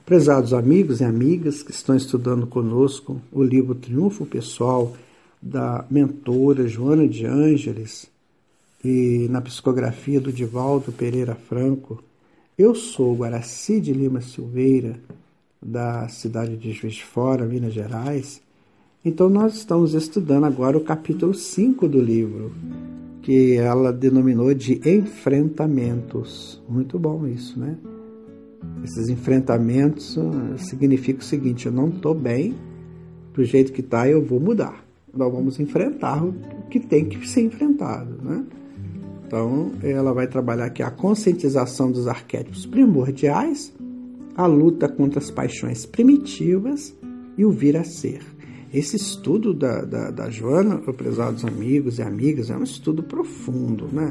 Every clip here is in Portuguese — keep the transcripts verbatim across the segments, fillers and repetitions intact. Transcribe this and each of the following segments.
Prezados amigos e amigas que estão estudando conosco o livro Triunfo Pessoal da mentora Joana de Ângeles e na psicografia do Divaldo Pereira Franco, eu sou Guaraci de Lima Silveira, da cidade de Juiz de Fora, Minas Gerais. Então nós estamos estudando agora o capítulo cinco do livro, que ela denominou de enfrentamentos. Muito bom isso, né? Esses enfrentamentos uh, significa o seguinte: eu não estou bem, do jeito que está eu vou mudar. Nós vamos enfrentar o que tem que ser enfrentado, né? Então ela vai trabalhar aqui a conscientização dos arquétipos primordiais, a luta contra as paixões primitivas e o vir a ser. Esse estudo da, da, da Joana, prezados amigos e amigas, é um estudo profundo, né?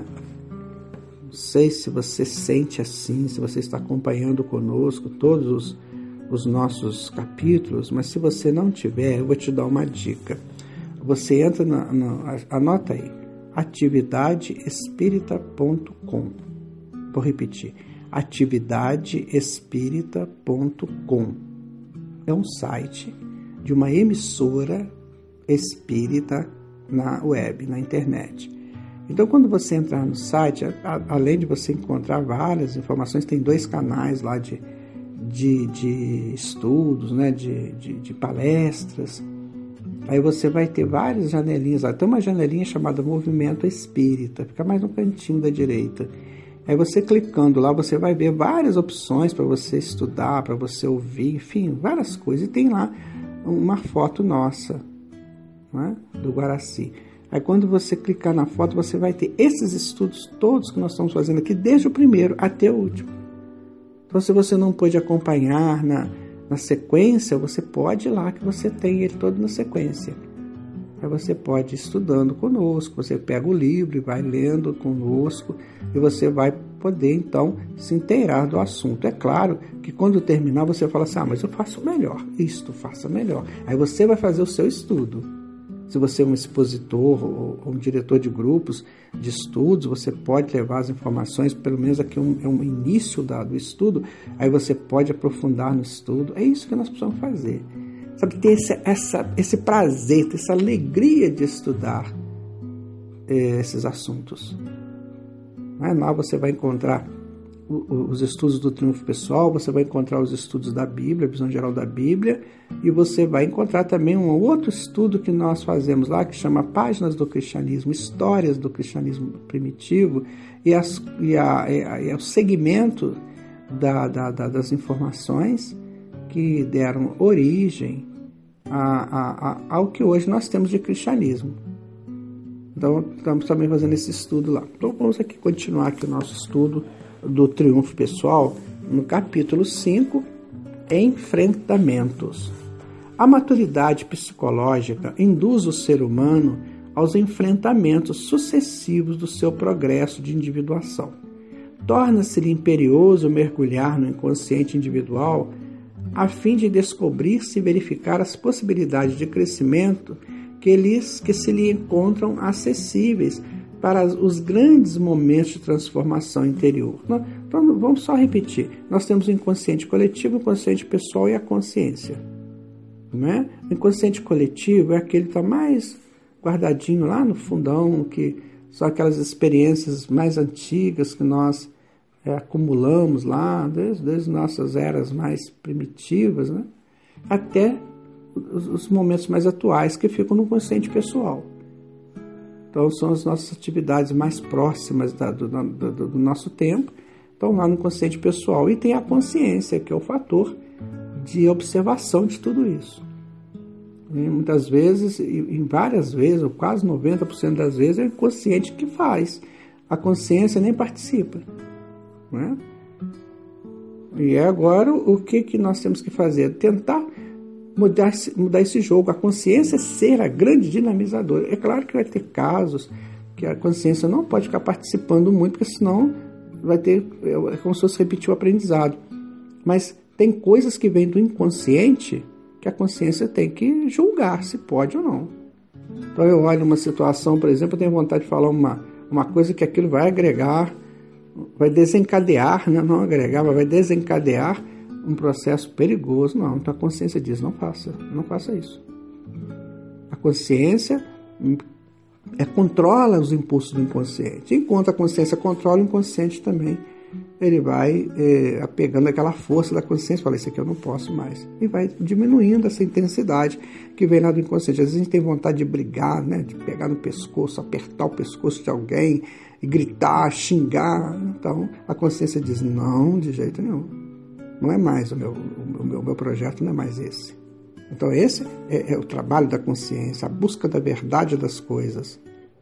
Não sei se você sente assim, se você está acompanhando conosco todos os, os nossos capítulos, mas se você não tiver, eu vou te dar uma dica. Você entra, na, na, anota aí, atividade espírita ponto com. Vou repetir, atividade espírita ponto com. É um site de uma emissora espírita na web, na internet. Então, quando você entrar no site, a, além de você encontrar várias informações, tem dois canais lá de, de, de estudos, né, de, de, de palestras. Aí você vai ter várias janelinhas lá. Tem uma janelinha chamada Movimento Espírita, fica mais no cantinho da direita. Aí você clicando lá, você vai ver várias opções para você estudar, para você ouvir, enfim, várias coisas. E tem lá uma foto nossa, né, do Guaraci. Aí quando você clicar na foto, você vai ter esses estudos todos que nós estamos fazendo aqui, desde o primeiro até o último. Então, se você não pôde acompanhar na, na sequência, você pode ir lá que você tem ele todo na sequência. Aí você pode ir estudando conosco, você pega o livro e vai lendo conosco, e você vai poder, então, se inteirar do assunto. É claro que quando terminar, você fala assim, ah, mas eu faço melhor, isto, faça melhor. Aí você vai fazer o seu estudo. Se você é um expositor ou um diretor de grupos de estudos, você pode levar as informações, pelo menos aqui é um, é um início da, do estudo, aí você pode aprofundar no estudo. É isso que nós precisamos fazer. Sabe, ter esse, essa, esse prazer, ter essa alegria de estudar é, esses assuntos. Não é? Lá você vai encontrar os estudos do Triunfo Pessoal, você vai encontrar os estudos da Bíblia, a visão geral da Bíblia, e você vai encontrar também um outro estudo que nós fazemos lá, que chama Páginas do Cristianismo, Histórias do Cristianismo Primitivo, e, as, e, a, e, a, e o segmento da, da, da, das informações que deram origem a, a, a, ao que hoje nós temos de cristianismo. Então, estamos também fazendo esse estudo lá. Então, vamos aqui continuar aqui o nosso estudo do Triunfo Pessoal, no capítulo cinco, Enfrentamentos. A maturidade psicológica induz o ser humano aos enfrentamentos sucessivos do seu progresso de individuação. Torna-se-lhe imperioso mergulhar no inconsciente individual a fim de descobrir-se e verificar as possibilidades de crescimento que, lhes, que se lhe encontram acessíveis para os grandes momentos de transformação interior. Então, vamos só repetir. Nós temos o inconsciente coletivo, o inconsciente pessoal e a consciência. Não é? O inconsciente coletivo é aquele que está mais guardadinho lá no fundão, que são aquelas experiências mais antigas que nós é, acumulamos lá, desde, desde nossas eras mais primitivas, né? Até os, os momentos mais atuais que ficam no consciente pessoal. Então, são as nossas atividades mais próximas da, do, do, do nosso tempo, estão lá no consciente pessoal. E tem a consciência, que é o fator de observação de tudo isso. E muitas vezes, em várias vezes, ou quase noventa por cento das vezes, é o inconsciente que faz. A consciência nem participa. Não é? E agora, o que, que nós temos que fazer? Tentar Mudar, mudar esse jogo, a consciência ser a grande dinamizadora. É claro que vai ter casos que a consciência não pode ficar participando muito, porque senão vai ter, é como se fosse repetir o aprendizado. Mas tem coisas que vêm do inconsciente que a consciência tem que julgar se pode ou não. Então eu olho uma situação, por exemplo, eu tenho vontade de falar uma, uma coisa que aquilo vai agregar, vai desencadear, né? Não agregar, mas vai desencadear um processo perigoso. Não, então a consciência diz, não faça, não faça isso. A consciência é, controla os impulsos do inconsciente. Enquanto a consciência controla o inconsciente também, ele vai é, apegando aquela força da consciência, fala, isso aqui eu não posso mais. E vai diminuindo essa intensidade que vem lá do inconsciente. Às vezes a gente tem vontade de brigar, né, de pegar no pescoço, apertar o pescoço de alguém, e gritar, xingar. Então a consciência diz, não, de jeito nenhum. Não é mais o meu, o meu, o meu projeto, não é mais esse. Então esse é, é o trabalho da consciência, a busca da verdade das coisas.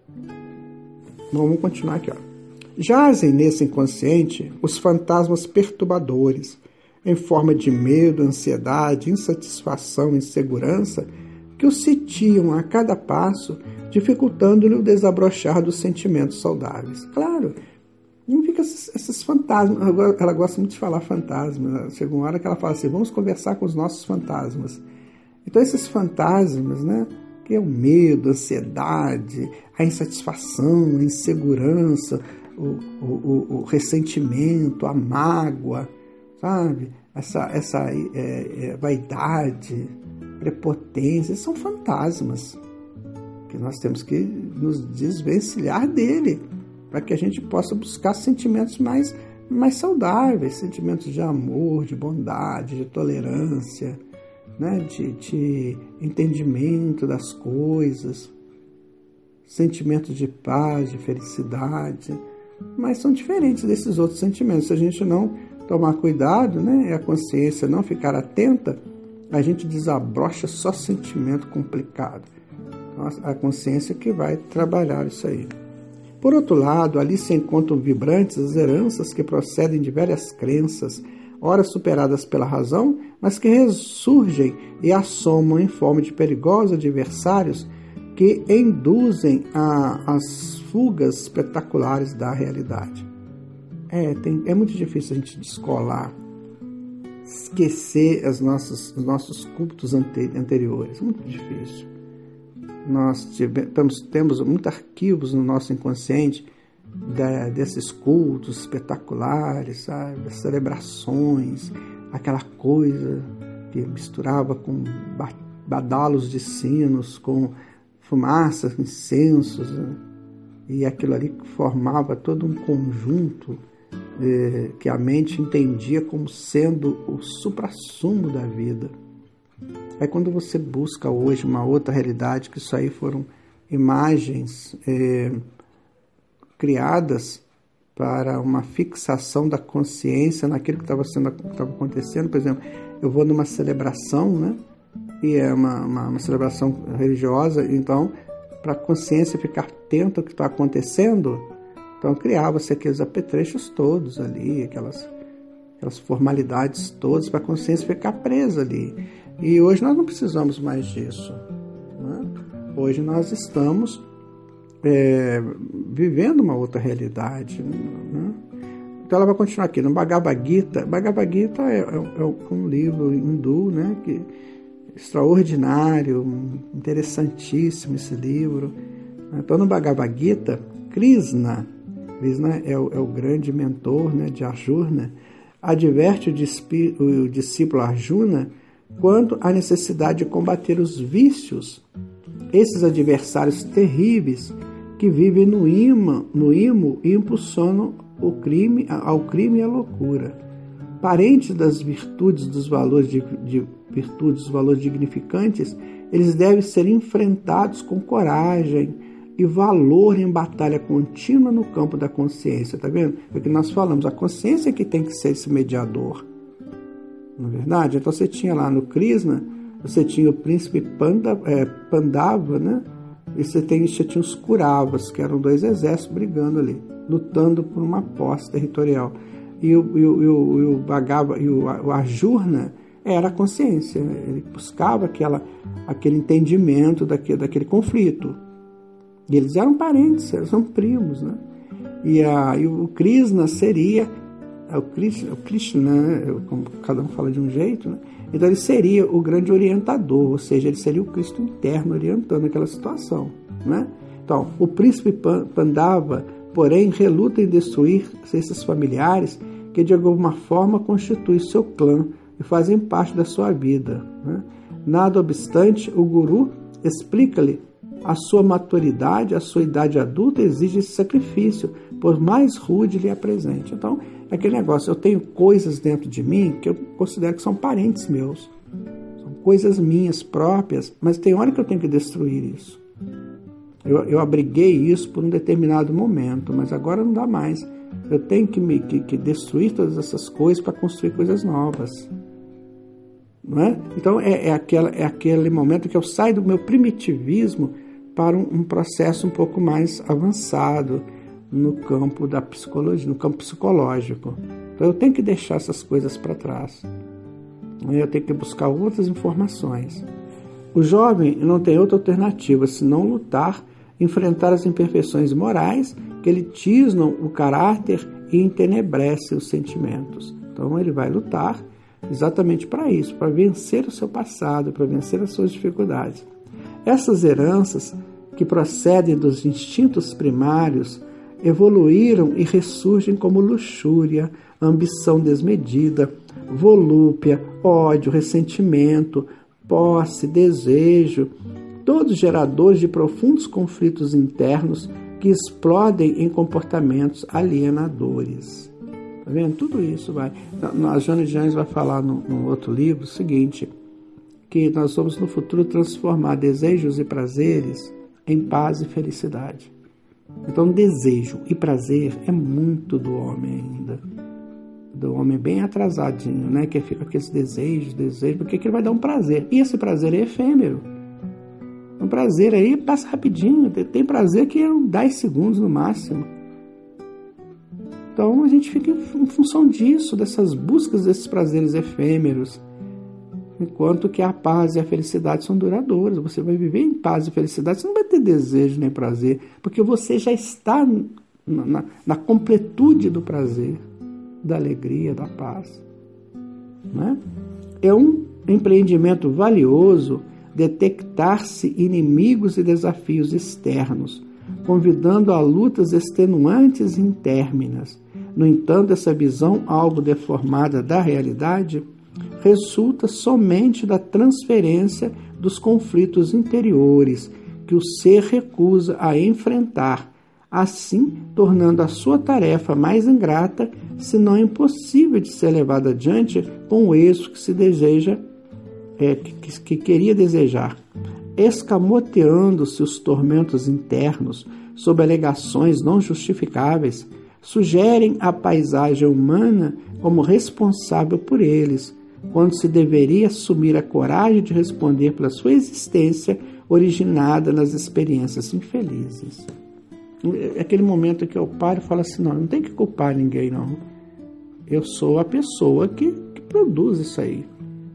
Vamos continuar aqui, ó. Jazem nesse inconsciente os fantasmas perturbadores, em forma de medo, ansiedade, insatisfação, insegurança, que o sitiam a cada passo, dificultando-lhe o desabrochar dos sentimentos saudáveis. Claro, não fica esses, esses fantasmas. Ela gosta muito de falar fantasmas. Chega uma hora que ela fala assim, vamos conversar com os nossos fantasmas. Então esses fantasmas, né, que é o medo, a ansiedade, a insatisfação, a insegurança, o, o, o, o ressentimento, a mágoa, sabe? Essa, essa é, é, vaidade, prepotência, são fantasmas que nós temos que nos desvencilhar dele, para que a gente possa buscar sentimentos mais, mais saudáveis, sentimentos de amor, de bondade, de tolerância, né? de, de entendimento das coisas, sentimentos de paz, de felicidade, mas são diferentes desses outros sentimentos. Se a gente não tomar cuidado, né, e a consciência não ficar atenta, a gente desabrocha só sentimento complicado. Então, a consciência que vai trabalhar isso aí. Por outro lado, ali se encontram vibrantes as heranças que procedem de velhas crenças, ora superadas pela razão, mas que ressurgem e assomam em forma de perigosos adversários que induzem a, as fugas espetaculares da realidade. É, tem, é muito difícil a gente descolar, esquecer as nossas, os nossos cultos ante, anteriores. Muito difícil. Nós tivemos, temos muitos arquivos no nosso inconsciente da, desses cultos espetaculares, sabe? Das celebrações, aquela coisa que misturava com badalos de sinos, com fumaças, incensos, né? E aquilo ali formava todo um conjunto eh, que a mente entendia como sendo o suprassumo da vida. É quando você busca hoje uma outra realidade, que isso aí foram imagens eh, criadas para uma fixação da consciência naquilo que estava sendo, que estava acontecendo. Por exemplo, eu vou numa celebração, né? E é uma, uma, uma celebração religiosa, então, para a consciência ficar atenta ao que está acontecendo, então criava-se aqueles apetrechos todos ali, aquelas, aquelas formalidades todas, para a consciência ficar presa ali. E hoje nós não precisamos mais disso, né? Hoje nós estamos é, vivendo uma outra realidade, né? Então ela vai continuar aqui, no Bhagavad Gita. Bhagavad Gita é, é, é um livro hindu, né, que extraordinário, interessantíssimo esse livro. Então no Bhagavad Gita, Krishna, Krishna é o, é o grande mentor, né, de Arjuna, adverte o, dispi, o discípulo Arjuna quanto à necessidade de combater os vícios, esses adversários terríveis que vivem no imo, no imo e impulsionam o crime, ao crime e à loucura. Parentes das virtudes, dos valores de, de virtudes, dos valores dignificantes, eles devem ser enfrentados com coragem e valor em batalha contínua no campo da consciência. Tá vendo? É o que nós falamos, a consciência é que tem que ser esse mediador. Não é verdade? Então você tinha lá no Krishna, você tinha o príncipe Panda, é, Pandava, né? E você, tem, você tinha os Kuravas, que eram dois exércitos brigando ali, lutando por uma posse territorial. E o, e o, e o, e o, Bhagava, e o, o Arjuna era a consciência, ele buscava aquela, aquele entendimento daquele, daquele conflito. E eles eram parentes, eles são primos, né? E, a, e o Krishna seria, o Krishna, o Krishna, né? Como cada um fala de um jeito, né? Então ele seria o grande orientador, ou seja, ele seria o Cristo interno orientando aquela situação, né? Então, o príncipe Pandava, porém, reluta em destruir esses familiares que de alguma forma constituem seu clã e fazem parte da sua vida, né? Nada obstante, o guru explica-lhe a sua maturidade, a sua idade adulta exige esse sacrifício, por mais rude lhe apresente. Então, é aquele negócio, eu tenho coisas dentro de mim que eu considero que são parentes meus, são coisas minhas próprias, mas tem hora que eu tenho que destruir isso. Eu, eu abriguei isso por um determinado momento, mas agora não dá mais. Eu tenho que, me, que, que destruir todas essas coisas para construir coisas novas. Não é? Então, é, é, aquela, é aquele momento que eu saio do meu primitivismo para um, um processo um pouco mais avançado no campo da psicologia, no campo psicológico. Então, eu tenho que deixar essas coisas para trás. Eu tenho que buscar outras informações. O jovem não tem outra alternativa senão lutar, enfrentar as imperfeições morais que lhe tisnam o caráter e entenebrecem os sentimentos. Então, ele vai lutar exatamente para isso, para vencer o seu passado, para vencer as suas dificuldades. Essas heranças que procedem dos instintos primários evoluíram e ressurgem como luxúria, ambição desmedida, volúpia, ódio, ressentimento, posse, desejo, todos geradores de profundos conflitos internos que explodem em comportamentos alienadores. Tá vendo? Tudo isso vai... A Joana de Anjos vai falar no, no outro livro o seguinte, que nós vamos no futuro transformar desejos e prazeres em paz e felicidade. Então, desejo e prazer é muito do homem ainda. Do homem bem atrasadinho, né? Que fica com aqueles desejos, desejos, porque que ele vai dar um prazer. E esse prazer é efêmero. Um prazer aí passa rapidinho. Tem prazer que é dez segundos no máximo. Então, a gente fica em função disso, dessas buscas desses prazeres efêmeros. Enquanto que a paz e a felicidade são duradouras. Você vai viver em paz e felicidade, você não vai ter desejo nem prazer, porque você já está na, na, na completude do prazer, da alegria, da paz. Né? É um empreendimento valioso detectar-se inimigos e desafios externos, convidando a lutas extenuantes e intérminas. No entanto, essa visão algo deformada da realidade resulta somente da transferência dos conflitos interiores que o ser recusa a enfrentar, assim tornando a sua tarefa mais ingrata, se não impossível de ser levada adiante com o êxito que se deseja, é, que, que queria desejar. Escamoteando-se os tormentos internos sob alegações não justificáveis, sugerem a paisagem humana como responsável por eles, quando se deveria assumir a coragem de responder pela sua existência originada nas experiências infelizes. É aquele momento que eu paro e falo assim, não, não tem que culpar ninguém, não. Eu sou a pessoa que, que produz isso aí.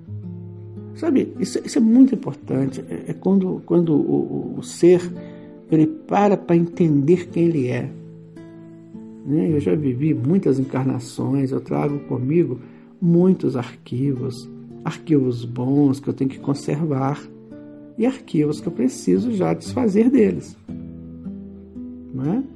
Sabe, isso, isso é muito importante. É, é quando, quando o, o ser ele para para entender quem ele é. Né? Eu já vivi muitas encarnações, eu trago comigo muitos arquivos, arquivos bons que eu tenho que conservar e arquivos que eu preciso já desfazer deles. Não é?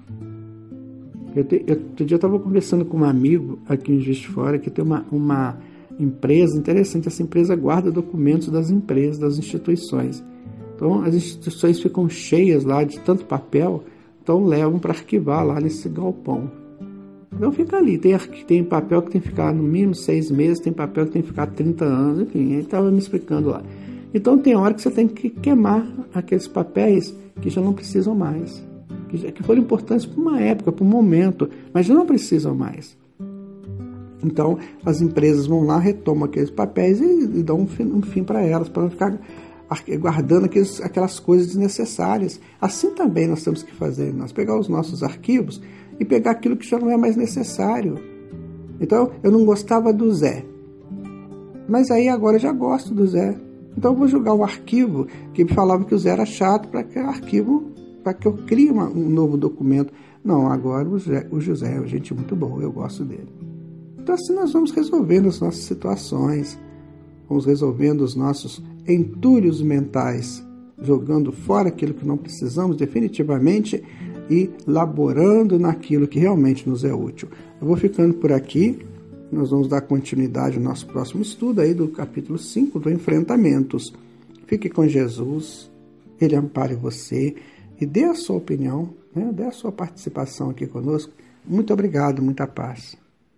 Eu te, eu, outro dia eu estava conversando com um amigo aqui em Juiz de Fora que tem uma, uma empresa interessante. Essa empresa guarda documentos das empresas, das instituições. Então as instituições ficam cheias lá de tanto papel, então levam para arquivar lá nesse galpão. Então fica ali, tem, tem papel que tem que ficar no mínimo seis meses, tem papel que tem que ficar trinta anos, enfim, ele estava me explicando lá. Então tem hora que você tem que queimar aqueles papéis que já não precisam mais, que, já, que foram importantes para uma época, para um momento, mas já não precisam mais. Então as empresas vão lá, retomam aqueles papéis e, e dão um fim, um fim para elas, para não ficar guardando aqueles, aquelas coisas desnecessárias. Assim também nós temos que fazer, nós pegar os nossos arquivos e pegar aquilo que já não é mais necessário. Então, eu não gostava do Zé, mas aí agora eu já gosto do Zé. Então eu vou jogar o arquivo que me falava que o Zé era chato para que o arquivo, para que eu crie uma, um novo documento. Não, agora o, Zé, o José é gente muito boa, eu gosto dele. Então assim nós vamos resolvendo as nossas situações, vamos resolvendo os nossos entulhos mentais, jogando fora aquilo que não precisamos definitivamente e laborando naquilo que realmente nos é útil. Eu vou ficando por aqui. nós vamos dar continuidade ao nosso próximo estudo aí do capítulo cinco, do Enfrentamentos. Fique com Jesus, Ele ampare você e dê a sua opinião, né? Dê a sua participação aqui conosco. Muito obrigado, muita paz.